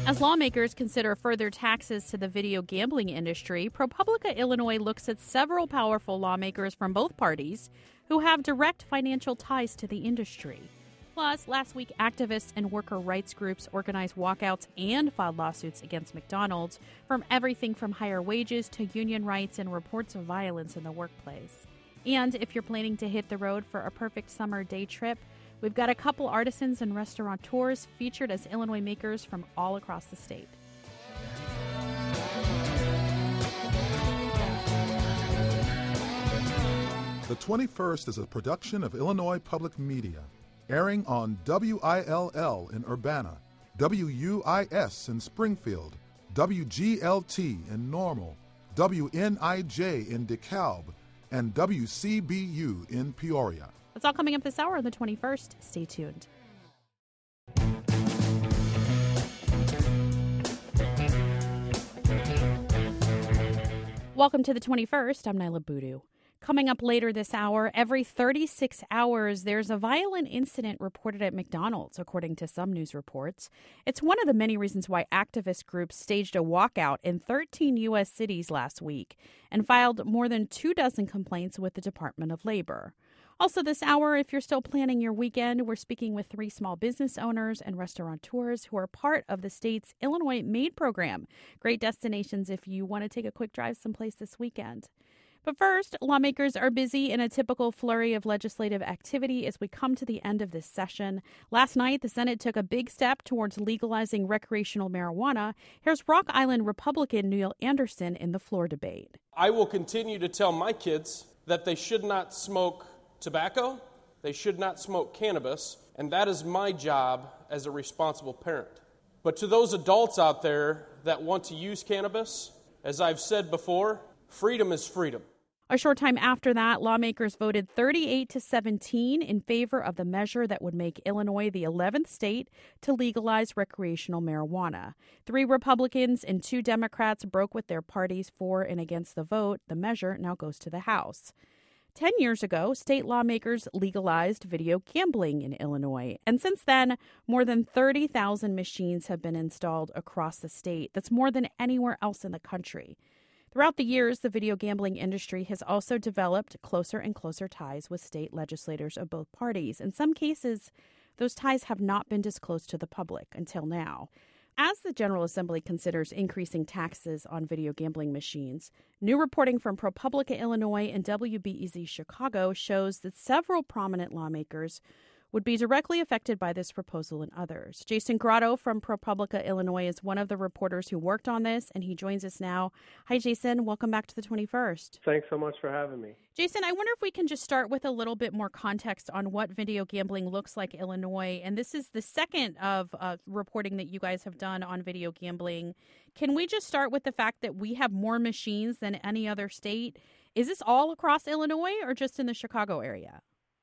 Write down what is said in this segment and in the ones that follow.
As lawmakers consider further taxes to the video gambling industry, ProPublica Illinois looks at several powerful lawmakers from both parties who have direct financial ties to the industry. Plus, last week, activists and worker rights groups organized walkouts and filed lawsuits against McDonald's, from everything from higher wages to union rights and reports of violence in the workplace. And if you're planning to hit the road for a perfect summer day trip, we've got a couple artisans and restaurateurs featured as Illinois makers from all across the state. The 21st is a production of Illinois Public Media, airing on WILL in Urbana, WUIS in Springfield, WGLT in Normal, WNIJ in DeKalb, and WCBU in Peoria. That's all coming up this hour on the 21st. Stay tuned. Welcome to the 21st. I'm Nyla Boodoo. Coming up later this hour, every 36 hours, there's a violent incident reported at McDonald's, according to some news reports. It's one of the many reasons why activist groups staged a walkout in 13 U.S. cities last week and filed more than 24 complaints with the Department of Labor. Also this hour, if you're still planning your weekend, we're speaking with 3 small business owners and restaurateurs who are part of the state's Illinois Made program. Great destinations if you want to take a quick drive someplace this weekend. But first, lawmakers are busy in a typical flurry of legislative activity as we come to the end of this session. Last night, the Senate took a big step towards legalizing recreational marijuana. Here's Rock Island Republican Neil Anderson in the floor debate. I will continue to tell my kids that they should not smoke tobacco, they should not smoke cannabis, and that is my job as a responsible parent. But to those adults out there that want to use cannabis, as I've said before, freedom is freedom. A short time after that, lawmakers voted 38-17 in favor of the measure that would make Illinois the 11th state to legalize recreational marijuana. 3 Republicans and 2 Democrats broke with their parties for and against the vote. The measure now goes to the House. 10 years ago, state lawmakers legalized video gambling in Illinois. And since then, more than 30,000 machines have been installed across the state. That's more than anywhere else in the country. Throughout the years, the video gambling industry has also developed closer and closer ties with state legislators of both parties. In some cases, those ties have not been disclosed to the public until now. As the General Assembly considers increasing taxes on video gambling machines, new reporting from ProPublica Illinois and WBEZ Chicago shows that several prominent lawmakers would be directly affected by this proposal and others. Jason Grotto from ProPublica Illinois is one of the reporters who worked on this, and he joins us now. Hi, Jason. Welcome back to the 21st. Thanks so much for having me. Jason, I wonder if we can just start with a little bit more context on what video gambling looks like in Illinois. And this is the second of reporting that you guys have done on video gambling. Can we just start with the fact that we have more machines than any other state? Is this all across Illinois or just in the Chicago area?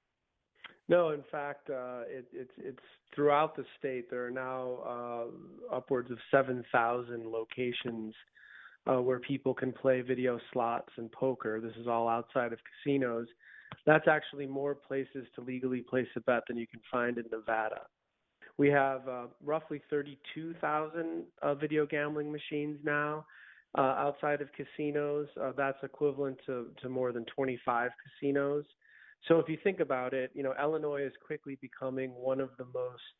No, in fact, it's throughout the state. There are now upwards of 7,000 locations where people can play video slots and poker. This is all outside of casinos. That's actually more places to legally place a bet than you can find in Nevada. We have roughly 32,000 video gambling machines now outside of casinos. That's equivalent to more than 25 casinos. So if you think about it, Illinois is quickly becoming one of the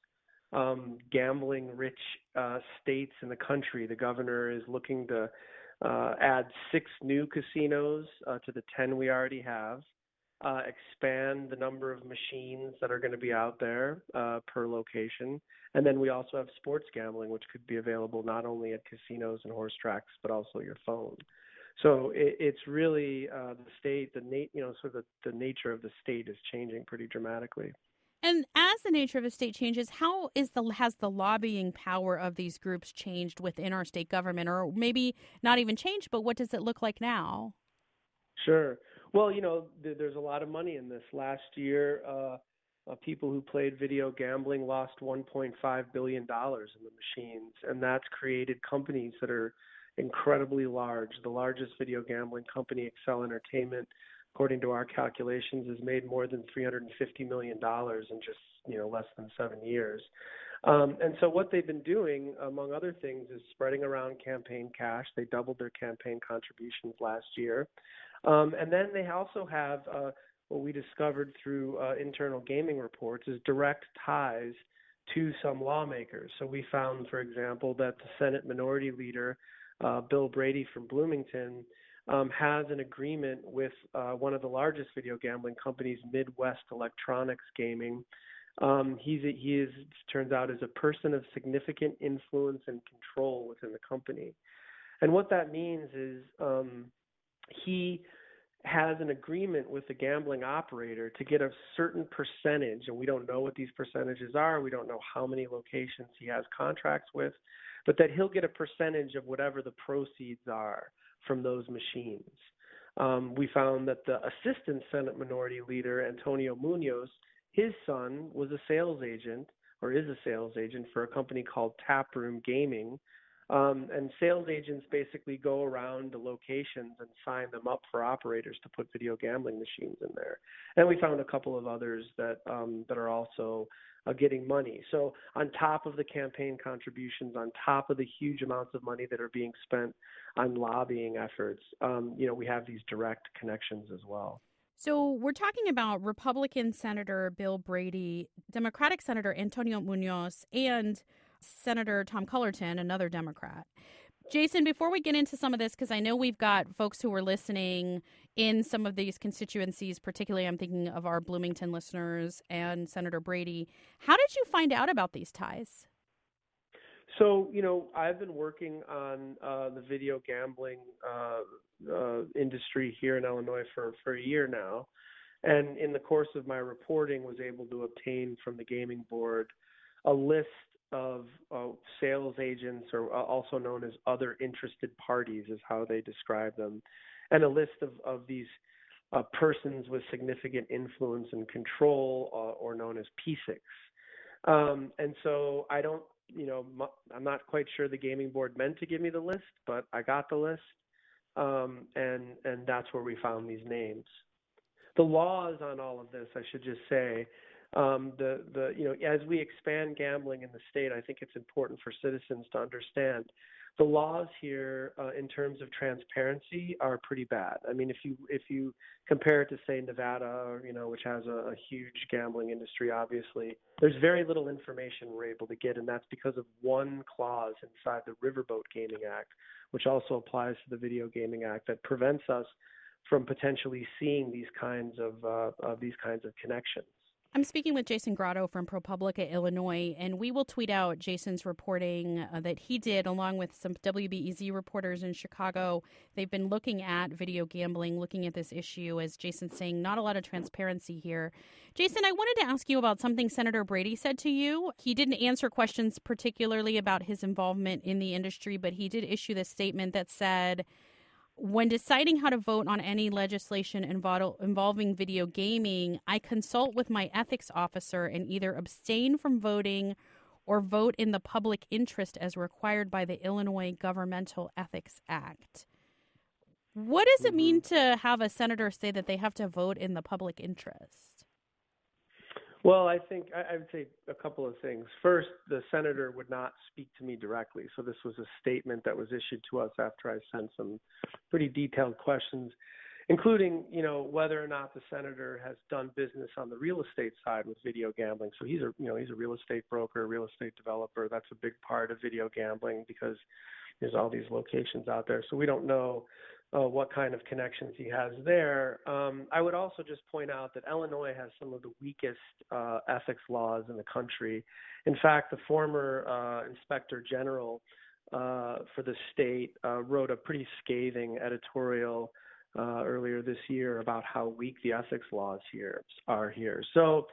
most gambling-rich states in the country. The governor is looking to add 6 new casinos to the 10 we already have, expand the number of machines that are going to be out there per location. And then we also have sports gambling, which could be available not only at casinos and horse tracks, but also your phone. So it's really the state, the nature of the state is changing pretty dramatically. And as the nature of the state changes, how has the lobbying power of these groups changed within our state government, or maybe not even changed, but what does it look like now? Sure. Well, there's a lot of money in this. Last year, people who played video gambling lost $1.5 billion in the machines, and that's created companies that are incredibly large. The largest video gambling company, Accel Entertainment, according to our calculations, has made more than $350 million in just less than 7 years. And so what they've been doing, among other things, is spreading around campaign cash. They doubled their campaign contributions last year. And then they also have what we discovered through internal gaming reports is direct ties to some lawmakers. So we found, for example, that the Senate Minority Leader, Bill Brady from Bloomington, has an agreement with one of the largest video gambling companies, Midwest Electronics Gaming. He turns out, is a person of significant influence and control within the company. And what that means is he has an agreement with the gambling operator to get a certain percentage, and we don't know what these percentages are. We don't know how many locations he has contracts with, but that he'll get a percentage of whatever the proceeds are from those machines. We found that the Assistant Senate Minority Leader, Antonio Munoz, his son was a sales agent, or is a sales agent for a company called Taproom Gaming. And sales agents basically go around the locations and sign them up for operators to put video gambling machines in there. And we found a couple of others that are also getting money. So on top of the campaign contributions, on top of the huge amounts of money that are being spent on lobbying efforts, we have these direct connections as well. So we're talking about Republican Senator Bill Brady, Democratic Senator Antonio Munoz, and Senator Tom Cullerton, another Democrat. Jason, before we get into some of this, because I know we've got folks who are listening in some of these constituencies, particularly I'm thinking of our Bloomington listeners and Senator Brady. How did you find out about these ties? So, I've been working on the video gambling industry here in Illinois for a year now. And in the course of my reporting, was able to obtain from the gaming board a list of sales agents, or also known as other interested parties is how they describe them, and a list of these persons with significant influence and control, or known as P6. And so I don't, I'm not quite sure the gaming board meant to give me the list, but I got the list, and that's where we found these names. The laws on all of this, I should just say, as we expand gambling in the state, I think it's important for citizens to understand the laws here in terms of transparency are pretty bad. I mean, if you compare it to, say, Nevada, which has a huge gambling industry, obviously, there's very little information we're able to get, and that's because of one clause inside the Riverboat Gaming Act, which also applies to the Video Gaming Act, that prevents us from potentially seeing these kinds of connections. I'm speaking with Jason Grotto from ProPublica, Illinois, and we will tweet out Jason's reporting that he did along with some WBEZ reporters in Chicago. They've been looking at video gambling, looking at this issue, as Jason's saying, not a lot of transparency here. Jason, I wanted to ask you about something Senator Brady said to you. He didn't answer questions particularly about his involvement in the industry, but he did issue this statement that said, when deciding how to vote on any legislation involving video gaming, I consult with my ethics officer and either abstain from voting or vote in the public interest as required by the Illinois Governmental Ethics Act. What does it mean to have a senator say that they have to vote in the public interest? Well, I think I would say a couple of things. First, the senator would not speak to me directly. So this was a statement that was issued to us after I sent some pretty detailed questions, including, whether or not the senator has done business on the real estate side with video gambling. So he's a real estate broker, real estate developer. That's a big part of video gambling because there's all these locations out there. So we don't know what kind of connections he has there. I would also just point out that Illinois has some of the weakest ethics laws in the country. In fact, the former Inspector General for the state wrote a pretty scathing editorial earlier this year about how weak the ethics laws are here. So,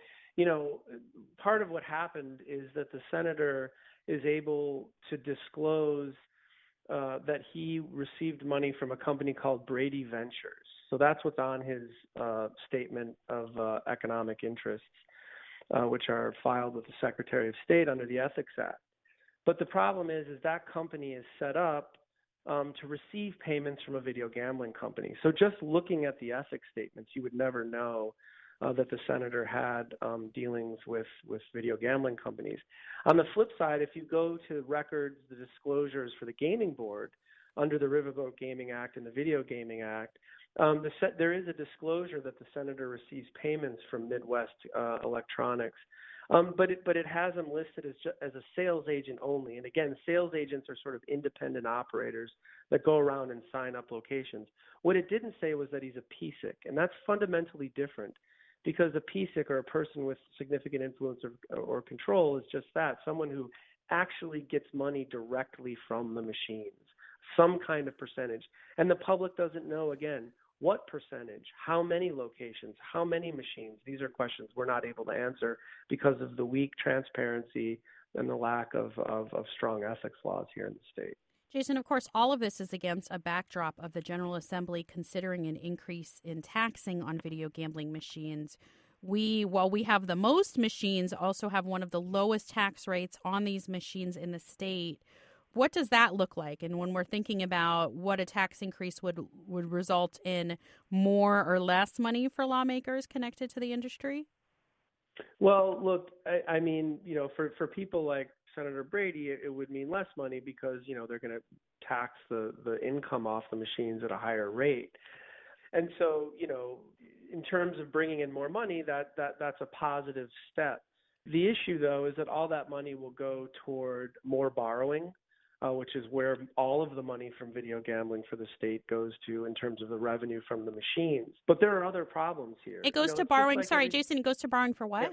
part of what happened is that the senator is able to disclose that he received money from a company called Brady Ventures. So that's what's on his statement of economic interests, which are filed with the Secretary of State under the Ethics Act. But the problem is that company is set up to receive payments from a video gambling company. So just looking at the ethics statements, you would never know that the senator had dealings with video gambling companies. On the flip side, if you go to records, the disclosures for the gaming board under the Riverboat Gaming Act and the Video Gaming Act, there is a disclosure that the senator receives payments from Midwest Electronics. But it has them listed as a sales agent only. And again, sales agents are sort of independent operators that go around and sign up locations. What it didn't say was that he's a PSIC, and that's fundamentally different because a PSIC, or a person with significant influence or control, is just that, someone who actually gets money directly from the machines, some kind of percentage. And the public doesn't know, again, what percentage, how many locations, how many machines. These are questions we're not able to answer because of the weak transparency and the lack of strong ethics laws here in the state. Jason, of course, all of this is against a backdrop of the General Assembly considering an increase in taxing on video gambling machines. While we have the most machines, also have one of the lowest tax rates on these machines in the state. What does that look like? And when we're thinking about what a tax increase would result in, more or less money for lawmakers connected to the industry? Well, look, I mean, for people like Senator Brady, it would mean less money because, they're going to tax the income off the machines at a higher rate. And so, in terms of bringing in more money, that's a positive step. The issue, though, is that all that money will go toward more borrowing, which is where all of the money from video gambling for the state goes to in terms of the revenue from the machines. But there are other problems here. It goes to borrowing. Jason, it goes to borrowing for what? Yeah.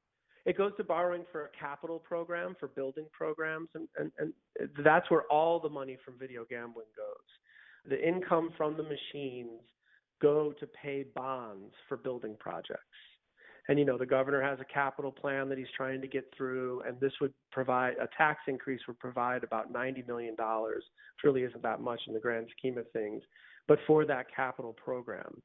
It goes to borrowing for a capital program, for building programs, and that's where all the money from video gambling goes. The income from the machines go to pay bonds for building projects. And, the governor has a capital plan that he's trying to get through, and this would provide a tax increase would provide about $90 million, which really isn't that much in the grand scheme of things, but for that capital program.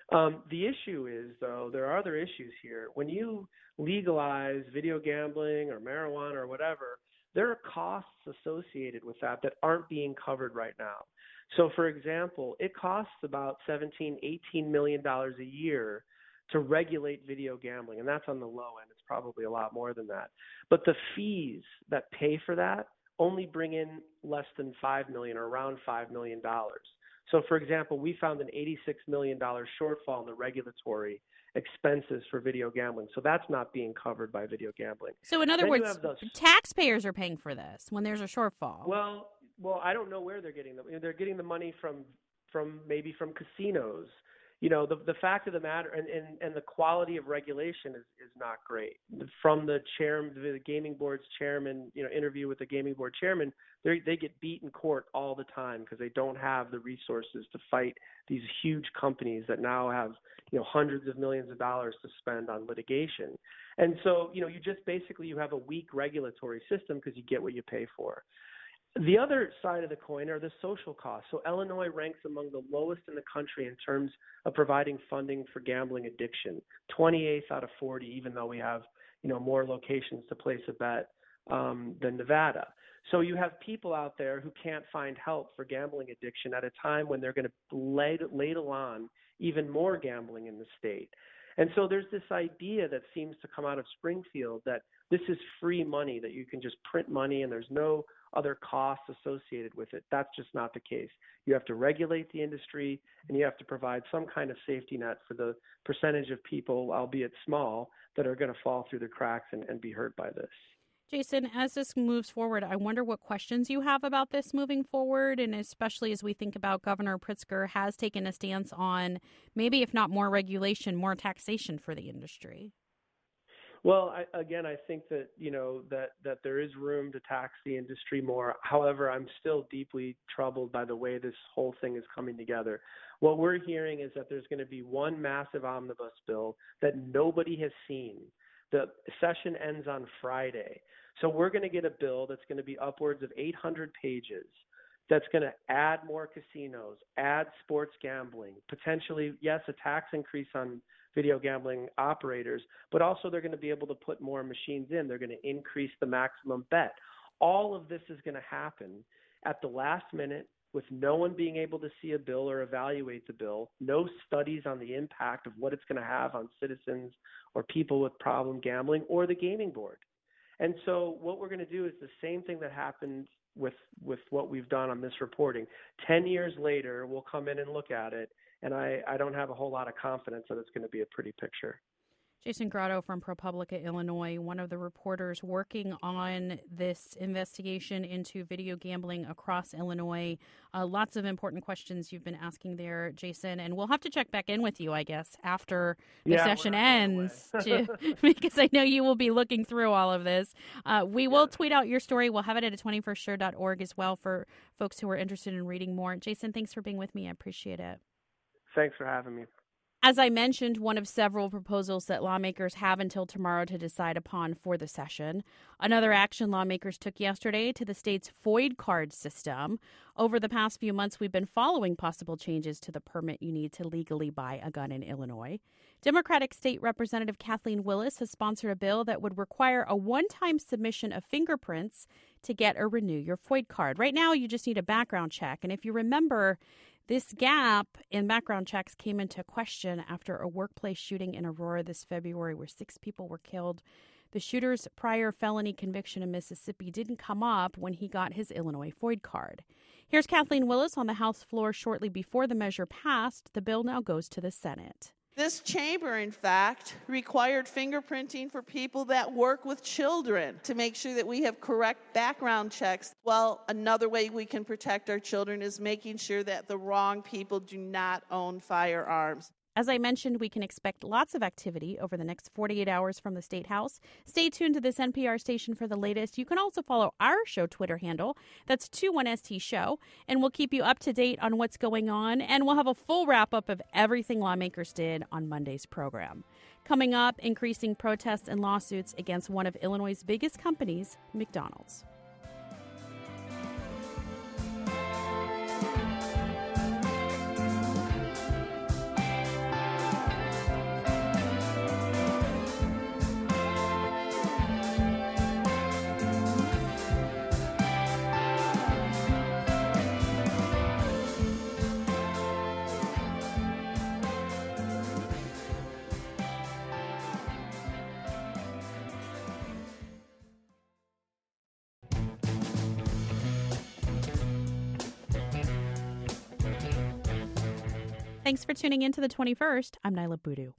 The issue is, though, there are other issues here. When you legalize video gambling or marijuana or whatever, there are costs associated with that aren't being covered right now. So, for example, it costs about $17, $18 million a year to regulate video gambling, and that's on the low end. It's probably a lot more than that. But the fees that pay for that only bring in less than $5 million, or around $5 million. So, for example, we found an $86 million shortfall in the regulatory expenses for video gambling. So that's not being covered by video gambling. So, in other words, taxpayers are paying for this when there's a shortfall. Well, I don't know where they're getting them. They're getting the money from maybe from casinos. The fact of the matter, and the quality of regulation is not great. From the chairman, the gaming board's chairman, interview with the gaming board chairman, they get beat in court all the time because they don't have the resources to fight these huge companies that now have, hundreds of millions of dollars to spend on litigation. And so, you just basically you have a weak regulatory system because you get what you pay for. The other side of the coin are the social costs. So Illinois ranks among the lowest in the country in terms of providing funding for gambling addiction, 28th out of 40, even though we have, more locations to place a bet than Nevada. So you have people out there who can't find help for gambling addiction at a time when they're going to ladle on even more gambling in the state. And so there's this idea that seems to come out of Springfield that this is free money, that you can just print money and there's no other costs associated with it. That's just not the case. You have to regulate the industry, and you have to provide some kind of safety net for the percentage of people, albeit small, that are going to fall through the cracks and be hurt by this. Jason, as this moves forward, I wonder what questions you have about this moving forward, and especially as we think about Governor Pritzker has taken a stance on maybe, if not more regulation, more taxation for the industry. Well, I think that, that there is room to tax the industry more. However, I'm still deeply troubled by the way this whole thing is coming together. What we're hearing is that there's going to be one massive omnibus bill that nobody has seen. The session ends on Friday. So we're going to get a bill that's going to be upwards of 800 pages that's going to add more casinos, add sports gambling, potentially, yes, a tax increase on video gambling operators, but also they're going to be able to put more machines in. They're going to increase the maximum bet. All of this is going to happen at the last minute with no one being able to see a bill or evaluate the bill, no studies on the impact of what it's going to have on citizens or people with problem gambling or the gaming board. And so what we're going to do is the same thing that happened with what we've done on misreporting. 10 years later, we'll come in and look at it, and I don't have a whole lot of confidence that it's going to be a pretty picture. Jason Grotto from ProPublica, Illinois, one of the reporters working on this investigation into video gambling across Illinois. Lots of important questions you've been asking there, Jason, and we'll have to check back in with you, I guess, after the session ends, because I know you will be looking through all of this. We will tweet out your story. We'll have it at 21stsure.org as well for folks who are interested in reading more. Jason, thanks for being with me. I appreciate it. Thanks for having me. As I mentioned, one of several proposals that lawmakers have until tomorrow to decide upon for the session. Another action lawmakers took yesterday to the state's FOID card system. Over the past few months, we've been following possible changes to the permit you need to legally buy a gun in Illinois. Democratic State Representative Kathleen Willis has sponsored a bill that would require a one-time submission of fingerprints to get or renew your FOID card. Right now, you just need a background check. And if you remember, this gap in background checks came into question after a workplace shooting in Aurora this February where 6 people were killed. The shooter's prior felony conviction in Mississippi didn't come up when he got his Illinois FOID card. Here's Kathleen Willis on the House floor shortly before the measure passed. The bill now goes to the Senate. This chamber, in fact, required fingerprinting for people that work with children to make sure that we have correct background checks. Well, another way we can protect our children is making sure that the wrong people do not own firearms. As I mentioned, we can expect lots of activity over the next 48 hours from the State House. Stay tuned to this NPR station for the latest. You can also follow our show Twitter handle. That's 21ST Show. And we'll keep you up to date on what's going on. And we'll have a full wrap-up of everything lawmakers did on Monday's program. Coming up, increasing protests and lawsuits against one of Illinois' biggest companies, McDonald's. Thanks for tuning in to the 21st. I'm Nyla Boodoo.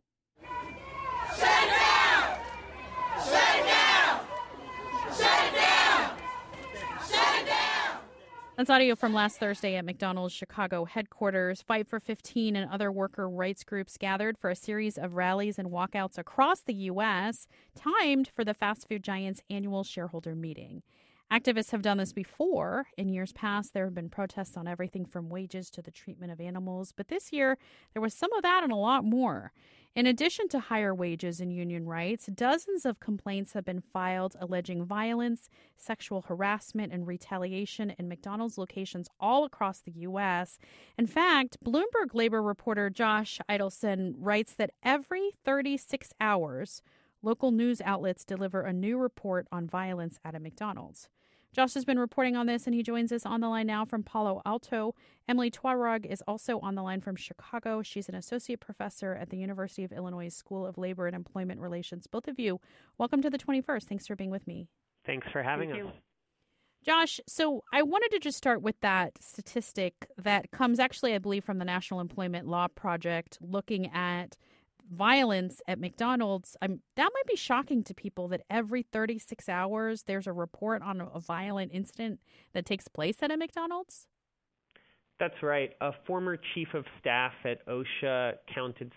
Shut it down! Shut it down! Shut it down! Shut it down! That's audio from last Thursday at McDonald's Chicago headquarters. Fight for 15 and other worker rights groups gathered for a series of rallies and walkouts across the U.S., timed for the fast food giant's annual shareholder meeting. Activists have done this before. In years past, there have been protests on everything from wages to the treatment of animals. But this year, there was some of that and a lot more. In addition to higher wages and union rights, dozens of complaints have been filed alleging violence, sexual harassment, and retaliation in McDonald's locations all across the U.S. In fact, Bloomberg labor reporter Josh Idelson writes that every 36 hours, local news outlets deliver a new report on violence at a McDonald's. Josh has been reporting on this, and he joins us on the line now from Palo Alto. Emily Twarog is also on the line from Chicago. She's an associate professor at the University of Illinois School of Labor and Employment Relations. Both of you, welcome to the 21st. Thanks for being with me. Thanks for having us. Josh, so I wanted to just start with that statistic that comes actually, I believe, from the National Employment Law Project, looking at violence at McDonald's. That might be shocking to people that every 36 hours there's a report on a violent incident that takes place at a McDonald's. That's right. A former chief of staff at OSHA counted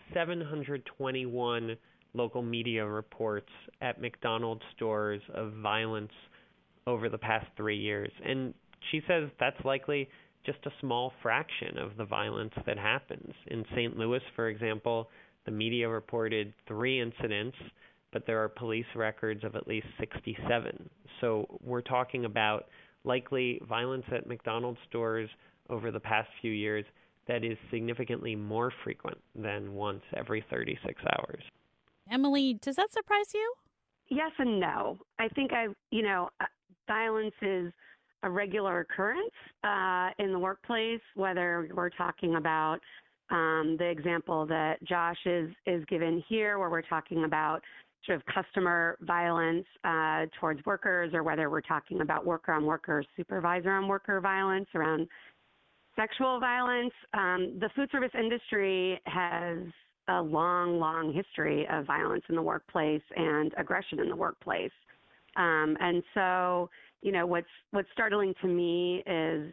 721 local media reports at McDonald's stores of violence over the past 3 years. And she says that's likely just a small fraction of the violence that happens. In St. Louis, for example, the media reported 3 incidents, but there are police records of at least 67. So we're talking about likely violence at McDonald's stores over the past few years that is significantly more frequent than once every 36 hours. Emily, does that surprise you? Yes and no. I think violence is a regular occurrence in the workplace, whether we're talking about the example that Josh is given here, where we're talking about sort of customer violence towards workers, or whether we're talking about worker-on-worker, supervisor-on-worker violence around sexual violence. The food service industry has a long, long history of violence in the workplace and aggression in the workplace. And so, what's startling to me is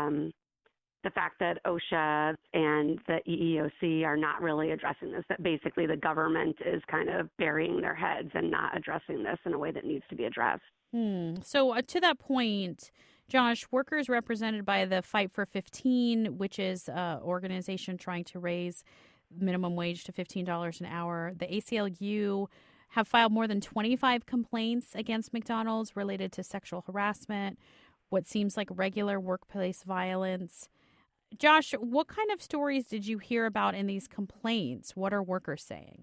the fact that OSHA and the EEOC are not really addressing this, that basically the government is kind of burying their heads and not addressing this in a way that needs to be addressed. So to that point, Josh, workers represented by the Fight for 15, which is an organization trying to raise minimum wage to $15 an hour, the ACLU have filed more than 25 complaints against McDonald's related to sexual harassment, what seems like regular workplace violence. Josh, what kind of stories did you hear about in these complaints? What are workers saying?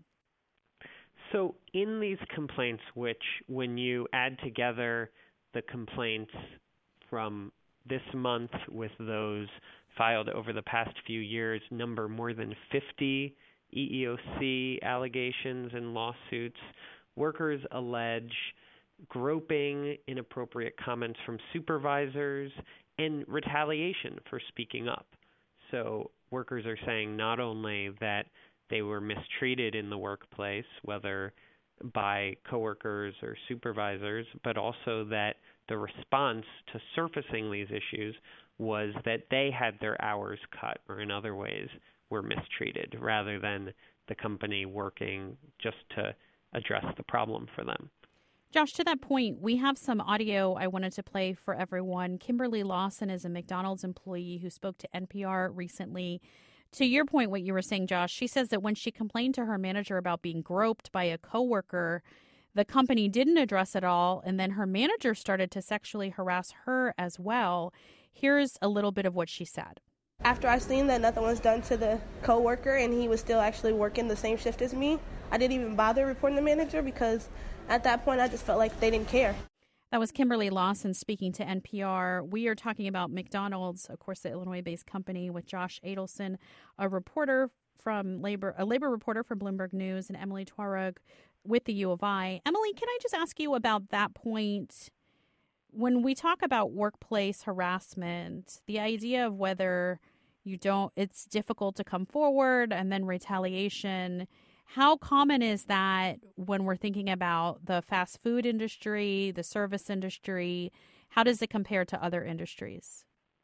So in these complaints, which when you add together the complaints from this month with those filed over the past few years, number more than 50 EEOC allegations and lawsuits, workers allege groping, inappropriate comments from supervisors, and retaliation for speaking up. So workers are saying not only that they were mistreated in the workplace, whether by coworkers or supervisors, but also that the response to surfacing these issues was that they had their hours cut, or in other ways were mistreated, rather than the company working just to address the problem for them. Josh, to that point, we have some audio I wanted to play for everyone. Kimberly Lawson is a McDonald's employee who spoke to NPR recently. To your point, what you were saying, Josh, she says that when she complained to her manager about being groped by a coworker, the company didn't address it all, and then her manager started to sexually harass her as well. Here's a little bit of what she said. After I seen that nothing was done to the coworker and he was still actually working the same shift as me, I didn't even bother reporting the manager because at that point I just felt like they didn't care. That was Kimberly Lawson speaking to NPR. We are talking about McDonald's, of course, the Illinois-based company, with Josh Adelson, a labor reporter from Bloomberg News, and Emily Tuareg with the U of I. Emily, can I just ask you about that point? When we talk about workplace harassment, the idea of whether it's difficult to come forward and then retaliation, how common is that when we're thinking about the fast food industry, the service industry? How does it compare to other industries?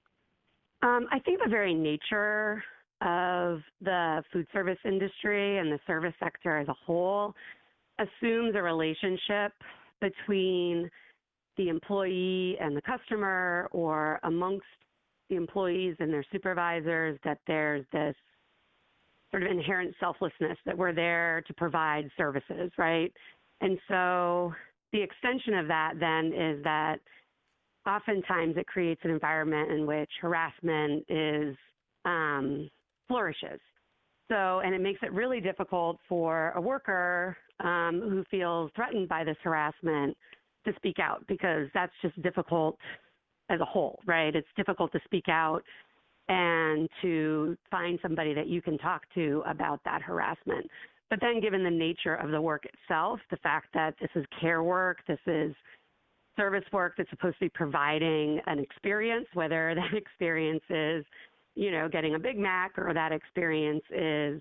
I think the very nature of the food service industry and the service sector as a whole assumes a relationship between the employee and the customer, or amongst the employees and their supervisors, that there's this sort of inherent selflessness that we're there to provide services, right? And so the extension of that then is that oftentimes it creates an environment in which harassment flourishes. And it makes it really difficult for a worker who feels threatened by this harassment to speak out, because that's just difficult as a whole, right? It's difficult to speak out and to find somebody that you can talk to about that harassment. But then given the nature of the work itself, the fact that this is care work, this is service work that's supposed to be providing an experience, whether that experience is, getting a Big Mac, or that experience is,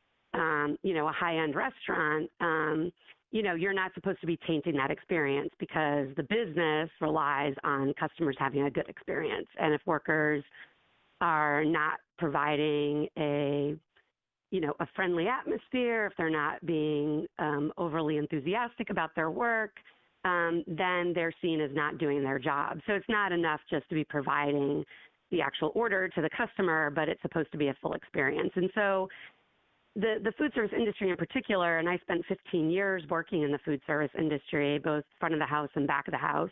a high-end restaurant, you're not supposed to be tainting that experience, because the business relies on customers having a good experience. And if workers are not providing a friendly atmosphere, if they're not being overly enthusiastic about their work, then they're seen as not doing their job. So it's not enough just to be providing the actual order to the customer, but it's supposed to be a full experience. And so the food service industry in particular, and I spent 15 years working in the food service industry, both front of the house and back of the house,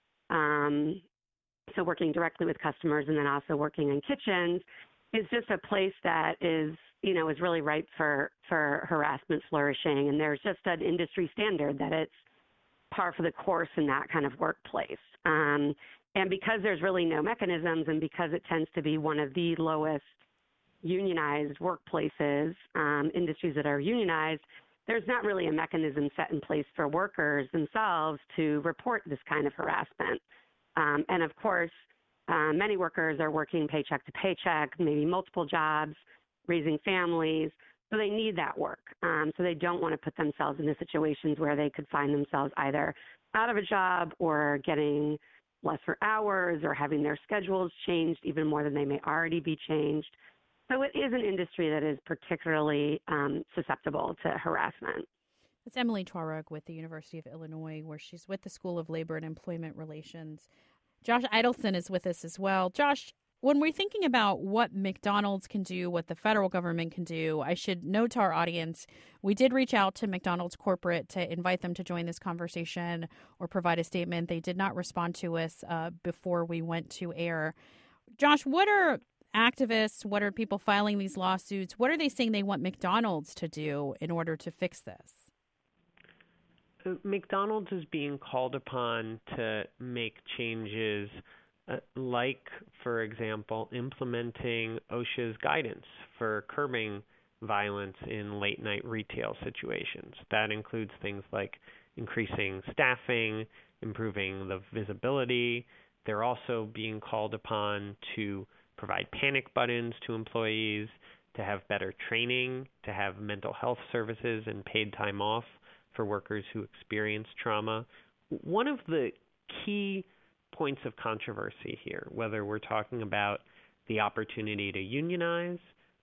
so working directly with customers and then also working in kitchens, is just a place that is really ripe for harassment flourishing. And there's just an industry standard that it's par for the course in that kind of workplace. And because there's really no mechanisms and because it tends to be one of the lowest unionized workplaces, industries that are unionized, there's not really a mechanism set in place for workers themselves to report this kind of harassment. And of course, many workers are working paycheck to paycheck, maybe multiple jobs, raising families, so they need that work. So they don't want to put themselves into situations where they could find themselves either out of a job or getting lesser hours or having their schedules changed even more than they may already be changed. So it is an industry that is particularly susceptible to harassment. It's Emily Twarug with the University of Illinois, where she's with the School of Labor and Employment Relations. Josh Idelson is with us as well. Josh, when we're thinking about what McDonald's can do, what the federal government can do, I should note to our audience, we did reach out to McDonald's corporate to invite them to join this conversation or provide a statement. They did not respond to us before we went to air. Josh, what are activists, what are people filing these lawsuits, what are they saying they want McDonald's to do in order to fix this? McDonald's is being called upon to make changes like, for example, implementing OSHA's guidance for curbing violence in late-night retail situations. That includes things like increasing staffing, improving the visibility. They're also being called upon to provide panic buttons to employees, to have better training, to have mental health services and paid time off for workers who experience trauma. One of the key points of controversy here, whether we're talking about the opportunity to unionize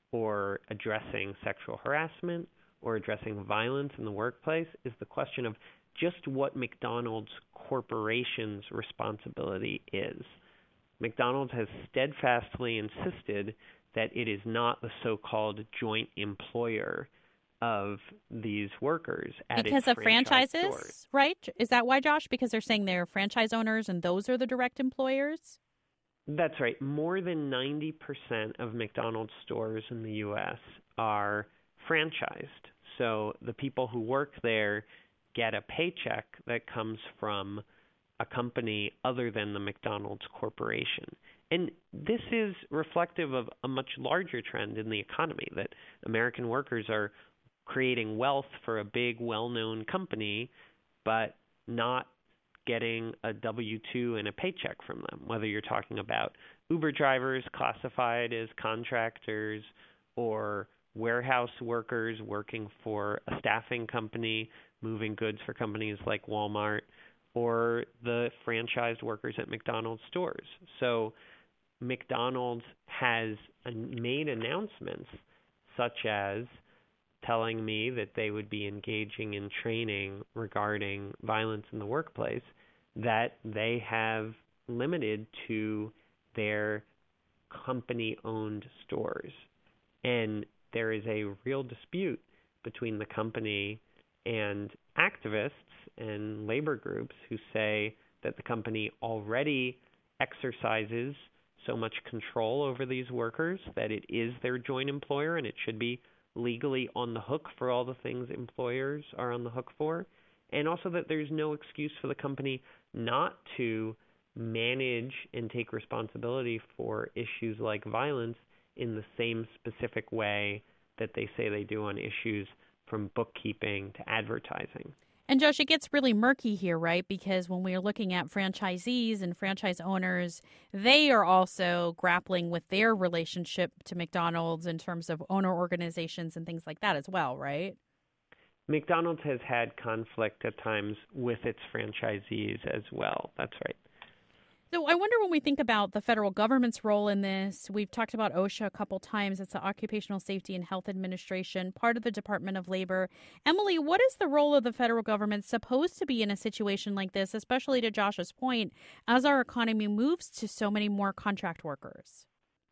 or addressing sexual harassment or addressing violence in the workplace, is the question of just what McDonald's corporation's responsibility is. McDonald's has steadfastly insisted that it is not the so-called joint employer of these workers at because of franchises, stores. Right? Is that why, Josh? Because they're saying they're franchise owners and those are the direct employers? That's right. More than 90% of McDonald's stores in the U.S. are franchised. So the people who work there get a paycheck that comes from a company other than the McDonald's corporation. And this is reflective of a much larger trend in the economy, that American workers are creating wealth for a big, well-known company, but not getting a W-2 and a paycheck from them, whether you're talking about Uber drivers classified as contractors or warehouse workers working for a staffing company, moving goods for companies like Walmart, or the franchised workers at McDonald's stores. So McDonald's has made announcements such as telling me that they would be engaging in training regarding violence in the workplace that they have limited to their company-owned stores. And there is a real dispute between the company and activists and labor groups who say that the company already exercises so much control over these workers that it is their joint employer and it should be legally on the hook for all the things employers are on the hook for, and also that there's no excuse for the company not to manage and take responsibility for issues like violence in the same specific way that they say they do on issues from bookkeeping to advertising. And Josh, it gets really murky here, right? Because when we are looking at franchisees and franchise owners, they are also grappling with their relationship to McDonald's in terms of owner organizations and things like that as well, right? McDonald's has had conflict at times with its franchisees as well. That's right. So I wonder, when we think about the federal government's role in this, we've talked about OSHA a couple times. It's the Occupational Safety and Health Administration, part of the Department of Labor. Emily, what is the role of the federal government supposed to be in a situation like this, especially to Josh's point, as our economy moves to so many more contract workers?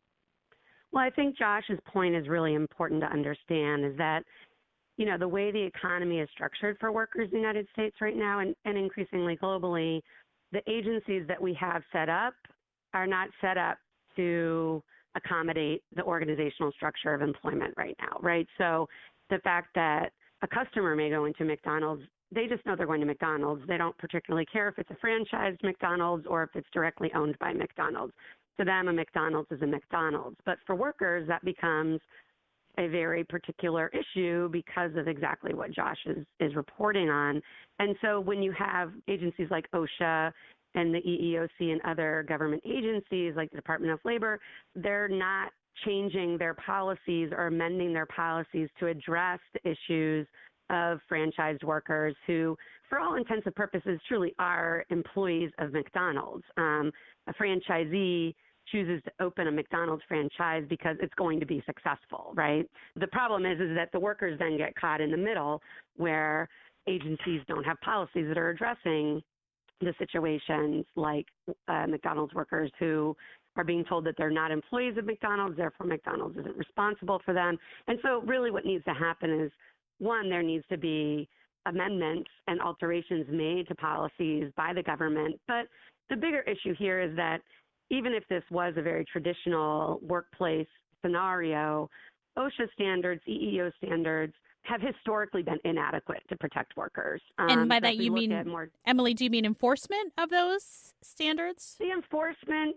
Well, I think Josh's point is really important to understand, is that, you know, the way the economy is structured for workers in the United States right now and increasingly globally, the agencies that we have set up are not set up to accommodate the organizational structure of employment right now, right? So the fact that a customer may go into McDonald's they just know they're going to McDonald's. They don't particularly care if it's a franchised McDonald's or if it's directly owned by McDonald's. To them, a McDonald's is a McDonald's. But for workers, that becomes a very particular issue because of exactly what Josh is reporting on. And so when you have agencies like OSHA and the EEOC and other government agencies like the Department of Labor, they're not changing their policies or amending their policies to address the issues of franchised workers who, for all intents and purposes, truly are employees of McDonald's. A franchisee chooses to open a McDonald's franchise because it's going to be successful, right? The problem is that the workers then get caught in the middle where agencies don't have policies that are addressing the situations like McDonald's workers who are being told that they're not employees of McDonald's, therefore McDonald's isn't responsible for them. And so really what needs to happen is, one, there needs to be amendments and alterations made to policies by the government. But the bigger issue here is that even if this was a very traditional workplace scenario, OSHA standards, EEO standards have historically been inadequate to protect workers. And by that you mean, Emily, do you mean enforcement of those standards? The enforcement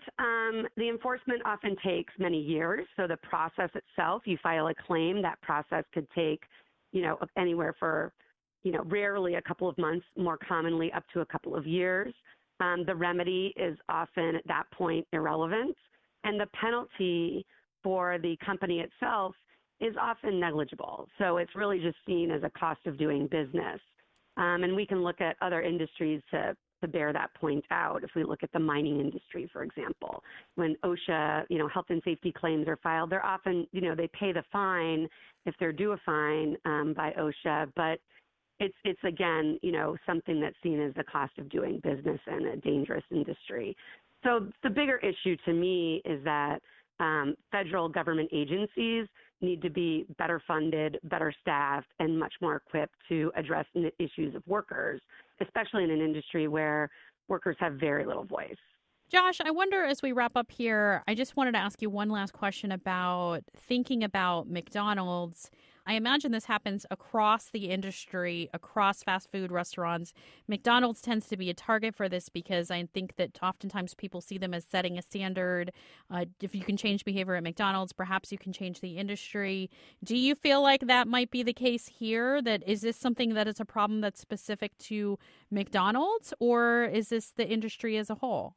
often takes many years. So the process itself, you file a claim, that process could take, anywhere for, rarely a couple of months, more commonly up to a couple of years. The remedy is often at that point irrelevant, and the penalty for the company itself is often negligible. So it's really just seen as a cost of doing business. And we can look at other industries to bear that point out. If we look at the mining industry, for example, when OSHA, health and safety claims are filed, they're often, they pay the fine if they're due a fine by OSHA, but it's again, something that's seen as the cost of doing business in a dangerous industry. So the bigger issue to me is that federal government agencies need to be better funded, better staffed, and much more equipped to address the issues of workers, especially in an industry where workers have very little voice. Josh, I wonder as we wrap up here, I just wanted to ask you one last question about thinking about McDonald's. I imagine this happens across the industry, across fast food restaurants. McDonald's tends to be a target for this because I think that oftentimes people see them as setting a standard. If you can change behavior at McDonald's, perhaps you can change the industry. Do you feel like that might be the case here? That is this something that is a problem that's specific to McDonald's, or is this the industry as a whole?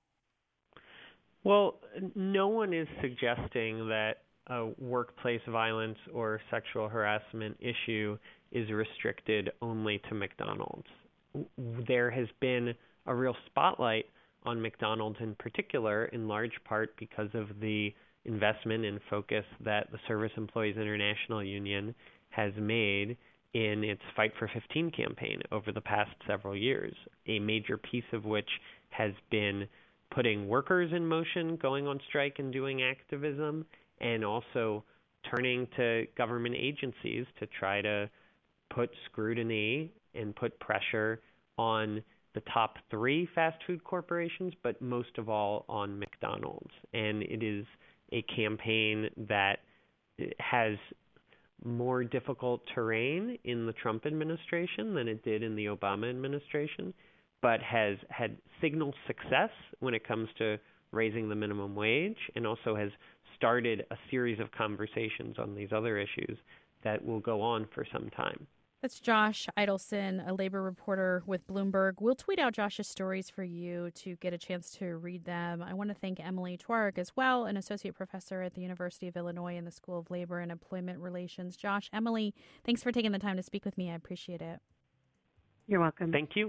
Well, no one is suggesting that a workplace violence or sexual harassment issue is restricted only to McDonald's. There has been a real spotlight on McDonald's in particular, in large part because of the investment and focus that the Service Employees International Union has made in its Fight for 15 campaign over the past several years, a major piece of which has been putting workers in motion, going on strike and doing activism, and also turning to government agencies to try to put scrutiny and put pressure on the top 3 fast food corporations, but most of all on McDonald's. And it is a campaign that has more difficult terrain in the Trump administration than it did in the Obama administration, but has had signaled success when it comes to raising the minimum wage, and also has started a series of conversations on these other issues that will go on for some time. That's Josh Idelson, a labor reporter with Bloomberg. We'll tweet out Josh's stories for you to get a chance to read them. I want to thank Emily Tuareg as well, an associate professor at the University of Illinois in the School of Labor and Employment Relations. Josh, Emily, thanks for taking the time to speak with me. I appreciate it. You're welcome. Thank you.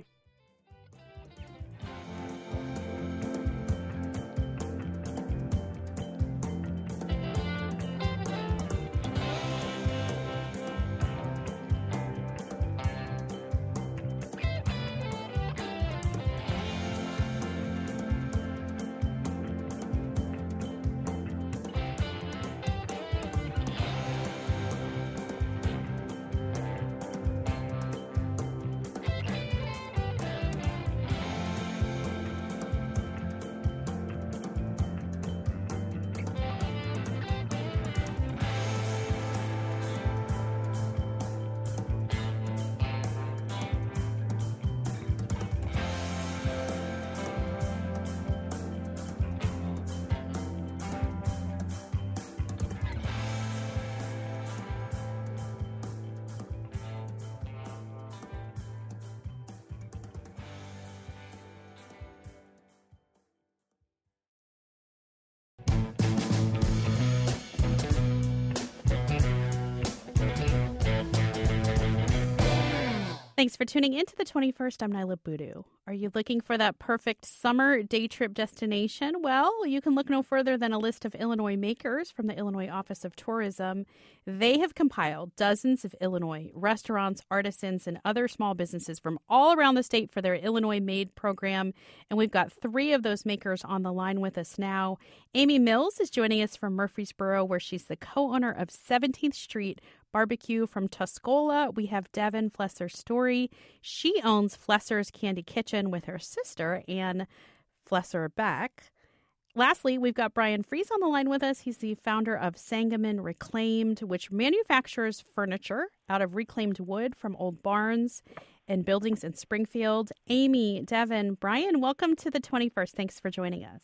Thanks for tuning in to the 21st. I'm Nyla Boodoo. Are you looking for that perfect summer day trip destination? Well, you can look no further than a list of Illinois makers from the Illinois Office of Tourism. They have compiled dozens of Illinois restaurants, artisans, and other small businesses from all around the state for their Illinois Made program. And we've got 3 of those makers on the line with us now. Amy Mills is joining us from Murfreesboro, where she's the co-owner of 17th Street Barbecue. From Tuscola, we have Devin Flesser-Story. She owns Flesser's Candy Kitchen with her sister, Ann Flesser-Beck. Lastly, we've got Brian Fries on the line with us. He's the founder of Sangamon Reclaimed, which manufactures furniture out of reclaimed wood from old barns and buildings in Springfield. Amy, Devin, Brian, welcome to the 21st. Thanks for joining us.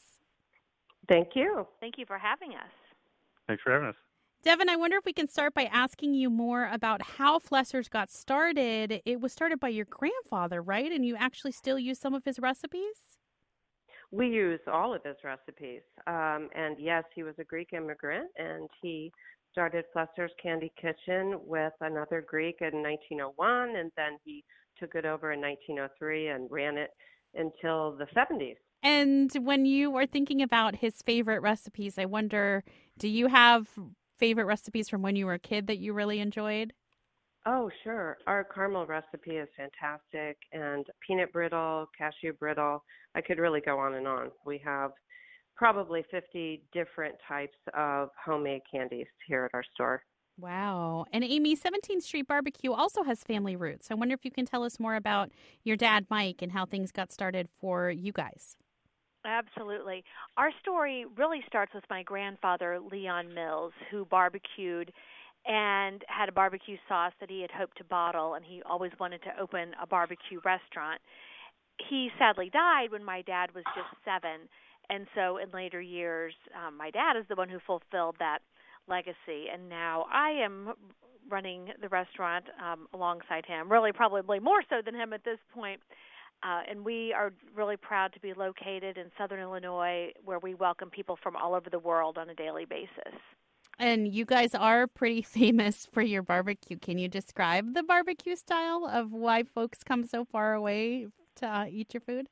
Thank you. Thank you for having us. Thanks for having us. Devin, I wonder if we can start by asking you more about how Flesser's got started. It was started by your grandfather, right? And you actually still use some of his recipes? We use all of his recipes. And yes, he was a Greek immigrant, and he started Flesser's Candy Kitchen with another Greek in 1901, and then he took it over in 1903 and ran it until the 70s. And when you are thinking about his favorite recipes, I wonder, do you have favorite recipes from when you were a kid that you really enjoyed? Oh, sure. Our caramel recipe is fantastic, and peanut brittle, cashew brittle. I could really go on and on. We have probably 50 different types of homemade candies here at our store. Wow. And Amy, 17th Street Barbecue also has family roots. I wonder if you can tell us more about your dad, Mike, and how things got started for you guys. Absolutely. Our story really starts with my grandfather, Leon Mills, who barbecued and had a barbecue sauce that he had hoped to bottle, and he always wanted to open a barbecue restaurant. He sadly died when my dad was just 7, and so in later years, my dad is the one who fulfilled that legacy, and now I am running the restaurant alongside him, really probably more so than him at this point. And we are really proud to be located in Southern Illinois, where we welcome people from all over the world on a daily basis. And you guys are pretty famous for your barbecue. Can you describe the barbecue style of why folks come so far away to eat your food?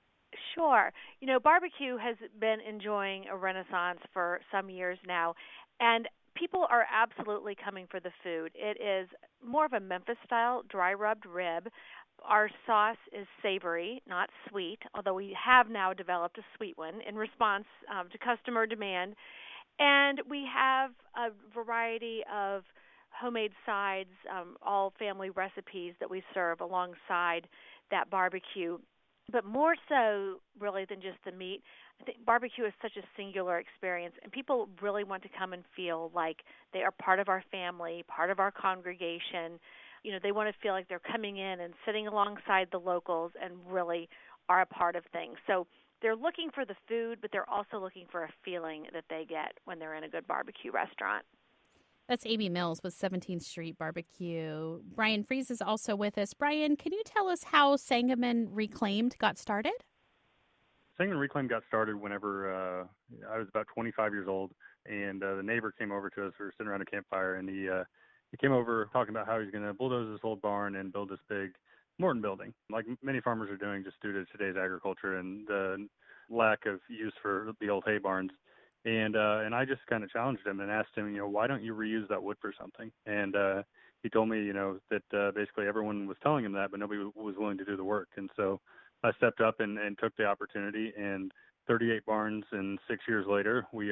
Sure. You know, barbecue has been enjoying a renaissance for some years now, and people are absolutely coming for the food. It is more of a Memphis-style dry-rubbed rib. Our sauce is savory, not sweet, although we have now developed a sweet one in response to customer demand. And we have a variety of homemade sides, all family recipes that we serve alongside that barbecue. But more so, really, than just the meat, I think barbecue is such a singular experience, and people really want to come and feel like they are part of our family, part of our congregation. You know, they want to feel like they're coming in and sitting alongside the locals and really are a part of things. So they're looking for the food, but they're also looking for a feeling that they get when they're in a good barbecue restaurant. That's Amy Mills with 17th Street Barbecue. Brian Fries is also with us. Brian, can you tell us how Sangamon Reclaimed got started? Sangamon Reclaimed got started whenever I was about 25 years old, and the neighbor came over to us. We were sitting around a campfire, and he came over talking about how he's going to bulldoze this old barn and build this big Morton building, like many farmers are doing just due to today's agriculture and the lack of use for the old hay barns. And I just kind of challenged him and asked him, why don't you reuse that wood for something? And he told me, that basically everyone was telling him that, but nobody was willing to do the work. And so I stepped up and took the opportunity. And 38 barns, and 6 years later, we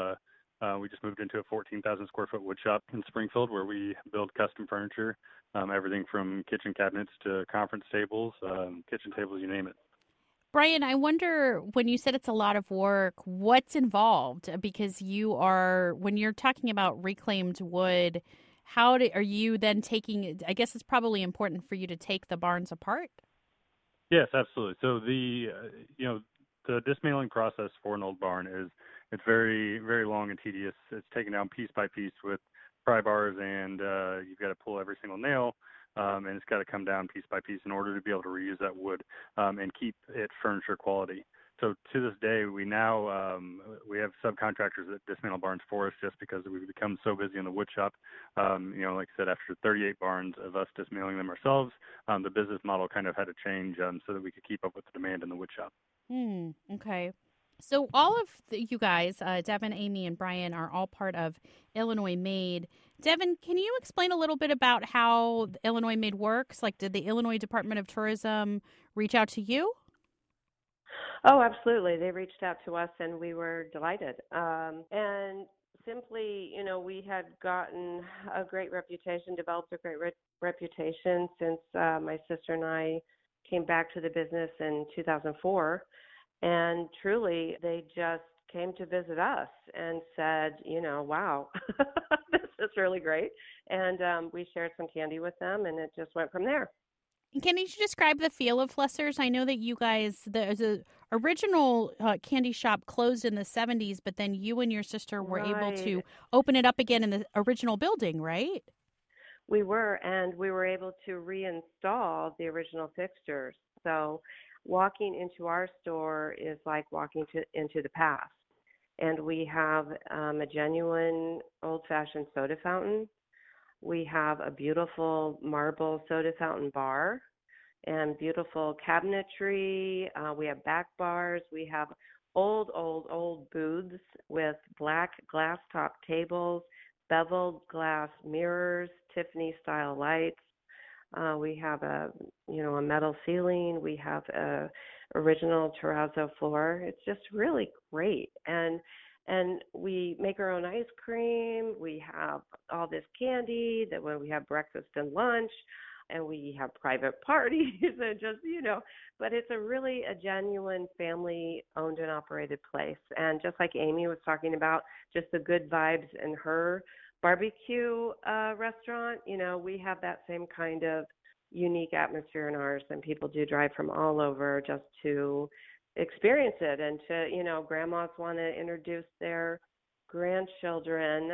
just moved into a 14,000 square foot wood shop in Springfield, where we build custom furniture, everything from kitchen cabinets to conference tables, kitchen tables, you name it. Brian, I wonder, when you said it's a lot of work, what's involved? Because when you're talking about reclaimed wood, are you then taking, I guess it's probably important for you to take the barns apart? Yes, absolutely. So the dismantling process for an old barn it's very, very long and tedious. It's taken down piece by piece with pry bars, and you've got to pull every single nail. And it's got to come down piece by piece in order to be able to reuse that wood and keep it furniture quality. So to this day, we now we have subcontractors that dismantle barns for us just because we've become so busy in the wood shop. Like I said, after 38 barns of us dismantling them ourselves, the business model kind of had to change so that we could keep up with the demand in the wood shop. Okay. So all of you guys, Devin, Amy, and Brian, are all part of Illinois Made. Devin, can you explain a little bit about how Illinois Made works? Like, did the Illinois Department of Tourism reach out to you? Oh, absolutely. They reached out to us, and we were delighted. And simply, we had gotten a great reputation, developed a great reputation since my sister and I came back to the business in 2004. And truly, they just came to visit us and said, wow, this is really great. And we shared some candy with them, and it just went from there. Can you describe the feel of Flesser's? I know that you guys, the original candy shop closed in the 70s, but then you and your sister were able to open it up again in the original building, right? We were, and we were able to reinstall the original fixtures. So walking into our store is like walking into the past. And we have a genuine old-fashioned soda fountain. We have a beautiful marble soda fountain bar and beautiful cabinetry. We have back bars. We have old booths with black glass top tables, beveled glass mirrors, Tiffany-style lights. We have a metal ceiling. We have a original terrazzo floor. It's just really great. And we make our own ice cream. We have all this candy that when we have breakfast and lunch, and we have private parties and just, but it's a genuine family owned and operated place. And just like Amy was talking about, just the good vibes in her barbecue restaurant, we have that same kind of unique atmosphere in ours, and people do drive from all over just to experience it, and to grandmas want to introduce their grandchildren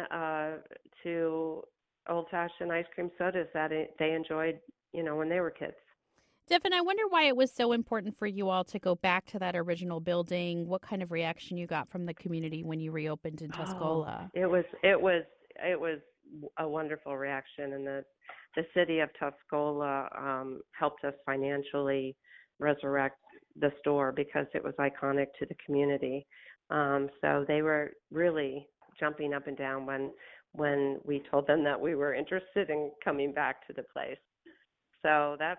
to old-fashioned ice cream sodas that they enjoyed when they were kids. Devin, I wonder why it was so important for you all to go back to that original building. What kind of reaction you got from the community when you reopened in Tuscola? It was a wonderful reaction, and the city of Tuscola helped us financially resurrect the store because it was iconic to the community. So they were really jumping up and down when we told them that we were interested in coming back to the place. So that's,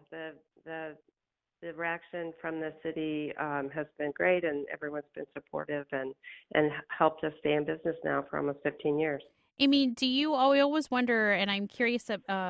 the reaction from the city has been great, and everyone's been supportive and helped us stay in business now for almost 15 years. Amy, I always wonder, and I'm curious,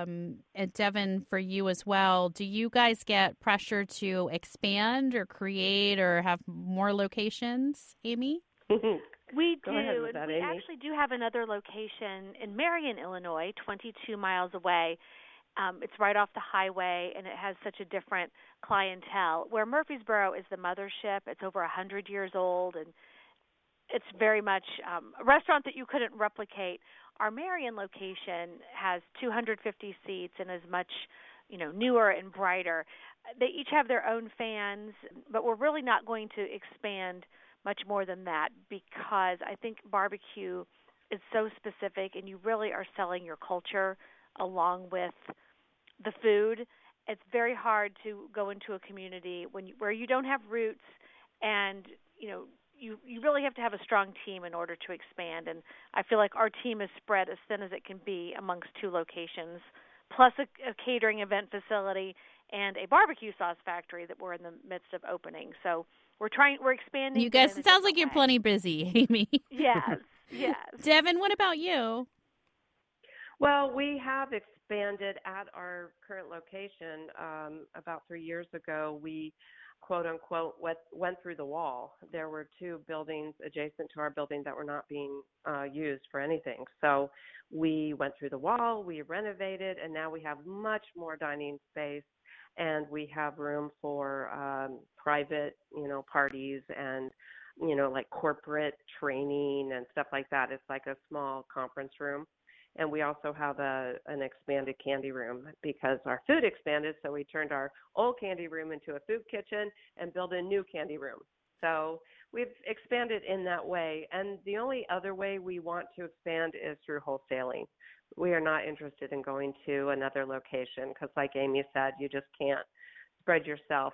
Devin, for you as well, do you guys get pressure to expand or create or have more locations, Amy? We do. And we actually do have another location in Marion, Illinois, 22 miles away. It's right off the highway, and it has such a different clientele. Where Murfreesboro is the mothership, it's over 100 years old, and it's very much a restaurant that you couldn't replicate. Our Marion location has 250 seats and is much, newer and brighter. They each have their own fans, but we're really not going to expand much more than that because I think barbecue is so specific, and you really are selling your culture along with the food. It's very hard to go into a community where you don't have roots, and you really have to have a strong team in order to expand. And I feel like our team is spread as thin as it can be amongst 2 locations, plus a catering event facility and a barbecue sauce factory that we're in the midst of opening. So we're expanding. You guys, it sounds like you're plenty busy, Amy. Yes. Devin, what about you? Well, we have expanded at our current location. About 3 years ago, we quote unquote went through the wall. There were 2 buildings adjacent to our building that were not being used for anything. So we went through the wall, we renovated, and now we have much more dining space, and we have room for private, parties and, like corporate training and stuff like that. It's like a small conference room. And we also have an expanded candy room because our food expanded, so we turned our old candy room into a food kitchen and built a new candy room. So we've expanded in that way. And the only other way we want to expand is through wholesaling. We are not interested in going to another location because, like Amy said, you just can't spread yourself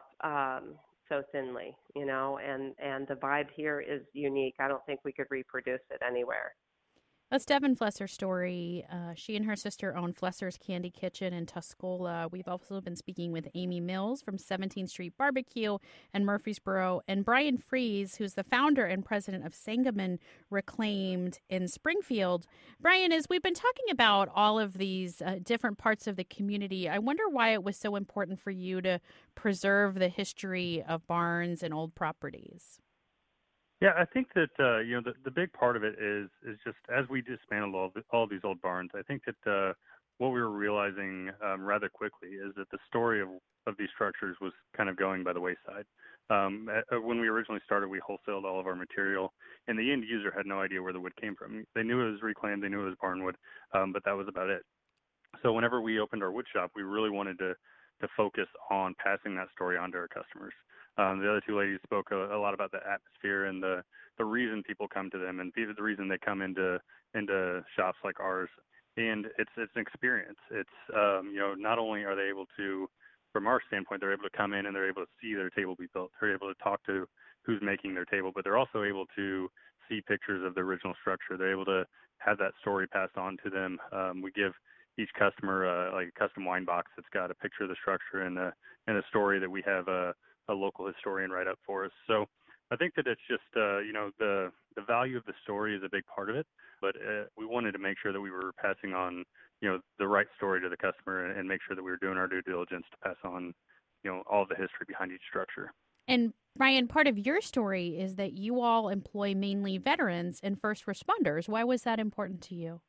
so thinly, and the vibe here is unique. I don't think we could reproduce it anywhere. That's Devin Flesser's story. She and her sister own Flesser's Candy Kitchen in Tuscola. We've also been speaking with Amy Mills from 17th Street Barbecue and Murfreesboro, and Brian Fries, who's the founder and president of Sangamon Reclaimed in Springfield. Brian, as we've been talking about all of these different parts of the community, I wonder why it was so important for you to preserve the history of barns and old properties. Yeah, I think that the big part of it is just as we dismantled all these old barns. I think that what we were realizing rather quickly is that the story of these structures was kind of going by the wayside. When we originally started, we wholesaled all of our material, and the end user had no idea where the wood came from. They knew it was reclaimed, they knew it was barnwood, but that was about it. So whenever we opened our wood shop, we really wanted to focus on passing that story on to our customers. The other two ladies spoke a lot about the atmosphere and the reason people come to them and the reason they come into shops like ours. And it's an experience. It's, not only are they able to, from our standpoint, they're able to come in and they're able to see their table be built. They're able to talk to who's making their table, but they're also able to see pictures of the original structure. They're able to have that story passed on to them. We give each customer like a custom wine box that's got a picture of the structure and a story that we have a local historian write up for us. So I think that it's just, the value of the story is a big part of it, but we wanted to make sure that we were passing on, the right story to the customer and make sure that we were doing our due diligence to pass on, all the history behind each structure. And Brian, part of your story is that you all employ mainly veterans and first responders. Why was that important to you?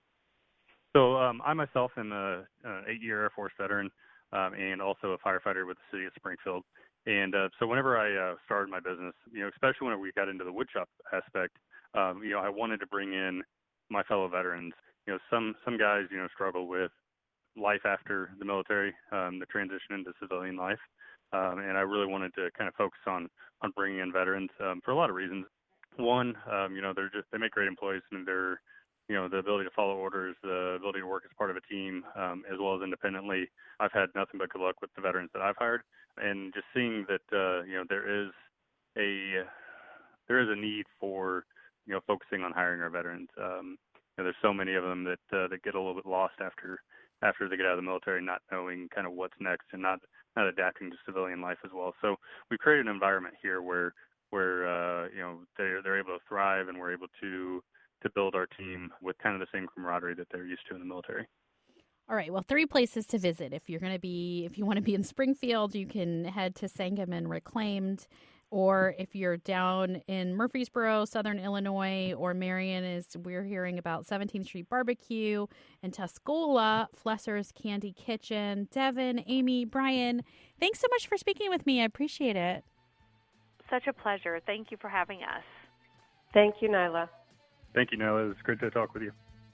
So I myself am a 8-year Air Force veteran and also a firefighter with the city of Springfield. And so whenever I started my business, especially when we got into the woodshop aspect, I wanted to bring in my fellow veterans. Some guys, struggle with life after the military, the transition into civilian life. And I really wanted to kind of focus on bringing in veterans for a lot of reasons. One, they make great employees, and they're, the ability to follow orders, the ability to work as part of a team, as well as independently. I've had nothing but good luck with the veterans that I've hired, and just seeing that there is a need for focusing on hiring our veterans. There's so many of them that get a little bit lost after they get out of the military, not knowing kind of what's next and not adapting to civilian life as well. So we created an environment here where they're able to thrive, and we're able to build our team with kind of the same camaraderie that they're used to in the military. All right. Well, 3 places to visit. If you want to be in Springfield, you can head to Sangamon Reclaimed, or if you're down in Murfreesboro, Southern Illinois, or Marion, as we're hearing about 17th Street Barbecue, and Tuscola, Flesser's Candy Kitchen. Devin, Amy, Brian, thanks so much for speaking with me. I appreciate it. Such a pleasure. Thank you for having us. Thank you, Nyla. Thank you, Nyla. It was great to talk with you.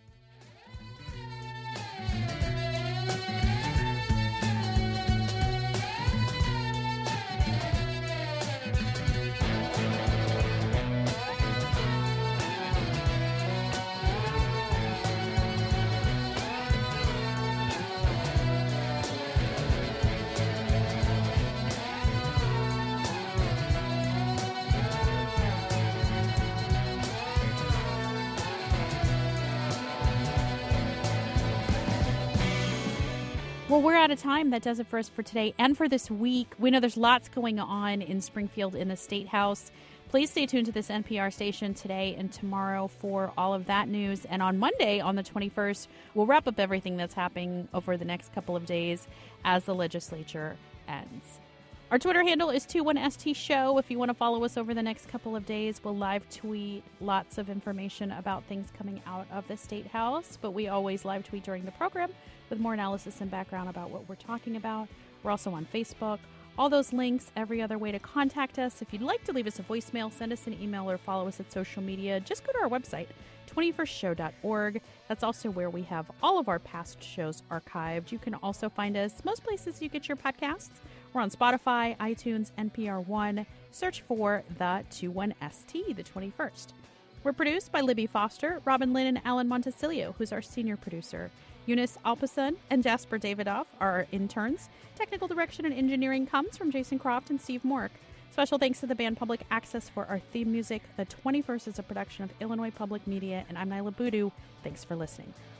Well, we're out of time. That does it for us for today and for this week. We know there's lots going on in Springfield in the State House. Please stay tuned to this NPR station today and tomorrow for all of that news. And on Monday, on the 21st, we'll wrap up everything that's happening over the next couple of days as the legislature ends. Our Twitter handle is 21ST Show. If you want to follow us over the next couple of days, we'll live tweet lots of information about things coming out of the State House. But we always live tweet during the program with more analysis and background about what we're talking about. We're also on Facebook. All those links, every other way to contact us. If you'd like to leave us a voicemail, send us an email or follow us at social media, just go to our website, 21stshow.org. That's also where we have all of our past shows archived. You can also find us most places you get your podcasts. We're on Spotify, iTunes, NPR One, Search for the 21ST, the 21st. We're produced by Libby Foster, Robin Lynn, and Alan Montesilio, who's our senior producer. Eunice Alpason and Jasper Davidoff are our interns. Technical direction and engineering comes from Jason Croft and Steve Mork. Special thanks to the band Public Access for our theme music. The 21st is a production of Illinois Public Media, and I'm Nyla Boodoo. Thanks for listening.